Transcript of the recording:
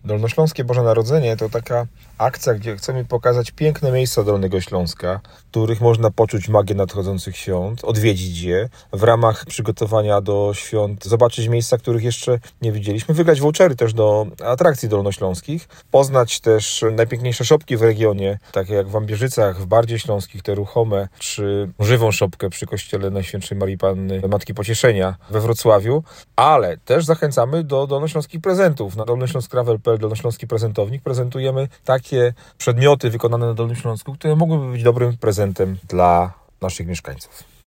Dolnośląskie Boże Narodzenie to taka akcja, gdzie chcemy pokazać piękne miejsca Dolnego Śląska, w których można poczuć magię nadchodzących świąt, odwiedzić je w ramach przygotowania do świąt, zobaczyć miejsca, których jeszcze nie widzieliśmy, wygrać vouchery też do atrakcji dolnośląskich, poznać też najpiękniejsze szopki w regionie, takie jak w Ambierzycach, w Bardzie Śląskich, te ruchome, czy żywą szopkę przy kościele Najświętszej Marii Panny Matki Pocieszenia we Wrocławiu, ale też zachęcamy do dolnośląskich prezentów. Na dolnośląsk.travel.pl, Dolnośląski Prezentownik, prezentujemy takie przedmioty wykonane na Dolnym Śląsku, które mogłyby być dobrym prezentem dla naszych mieszkańców.